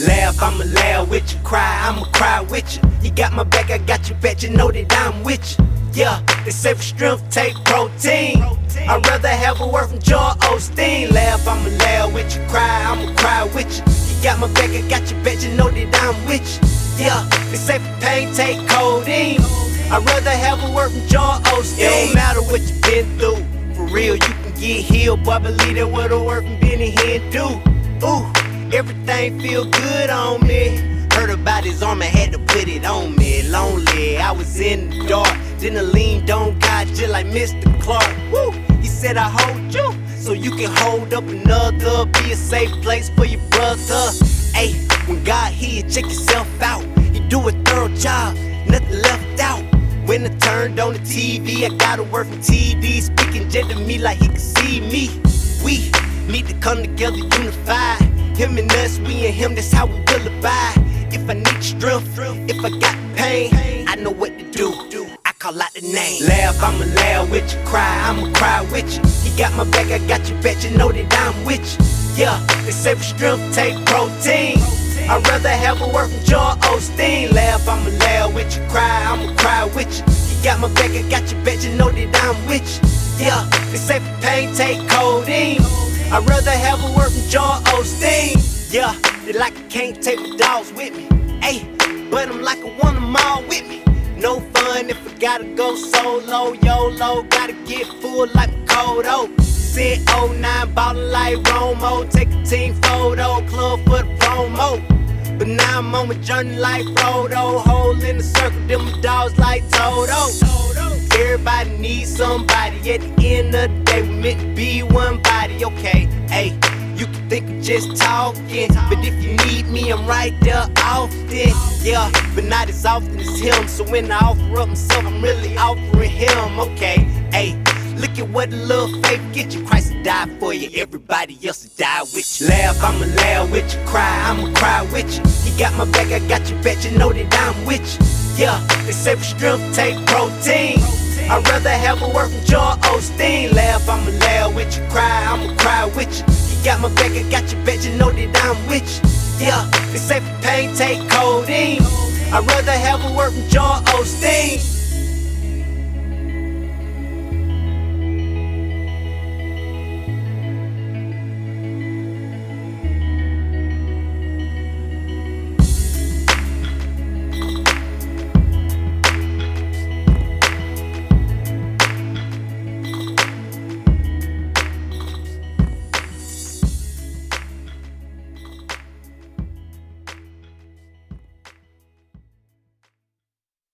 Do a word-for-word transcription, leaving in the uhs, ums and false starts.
Laugh, I'ma laugh with you. Cry, I'ma cry with you. You got my back, I got your back, you know that I'm with you. Yeah, they say for strength, take protein. I'd rather have a word from Joel Osteen. Laugh, I'ma laugh with you. Cry, I'ma cry with you. You got my back, I got your back, you know that I'm with you. Yeah, they say for pain, take codeine. I'd rather have a word from Joel Osteen. It don't matter what you been through. For real, you can get healed, but believe that what a word from Benny Hinn do. Ooh, everything feel good on me. Heard about his arm, I had to put it on me. Lonely, I was in the dark. Then I leaned on God just like Mister Clark. Woo, he said I hold you, so you can hold up another. Be a safe place for your brother. Ayy, when God here, check yourself out. He do a thorough job, nothing left out. When I turned on the T V, I got a word from T D, speaking just to me like he could see me. We need to come together, unified. Him and us, we and him, that's how we will abide. If I need strength, if I got pain, I know what to do. I call out the name. Laugh, I'ma laugh with you. Cry, I'ma cry with you. You got my back, I got your back, you know that I'm with you. Yeah, they say for strength, take protein. I'd rather have a word from Joel Osteen. Laugh, I'ma laugh with you. Cry, I'ma cry with you. You got my back, I got your back, you know that I'm with you. Yeah, they say for pain, take codeine. I'd rather have a word from Joel Osteen. Yeah, they like I can't take my dogs with me. Ayy, but I'm like I want them all with me. No fun if I gotta go solo. YOLO, gotta get full like Makoto. Said oh nine, ballin' like Romo. Take a team photo, club for the promo. But now I'm on my journey like Frodo. Hole in the circle, them my dogs like Toto. Everybody needs somebody. At the end of the day, we meant to be one body. Okay, ayy, you can think I'm just talking, but if you need me, I'm right there often. Yeah, but not as often as him. So when I offer up myself, I'm really offering him. Okay, ayy, look at what a little faith get you. Christ will die for you, everybody else will die with you. Laugh, I'ma laugh with you. Cry, I'ma cry with you. You got my back, I got your back, you know that I'm with you. Yeah, they say for strength, take protein. I'd rather have a word from Joel Osteen. Laugh, I'ma laugh with you. Cry, I'ma cry with you. You got my back, I got your back, you know that I'm with you. Yeah, they say for pain, take codeine. I'd rather have a word from Joel Osteen.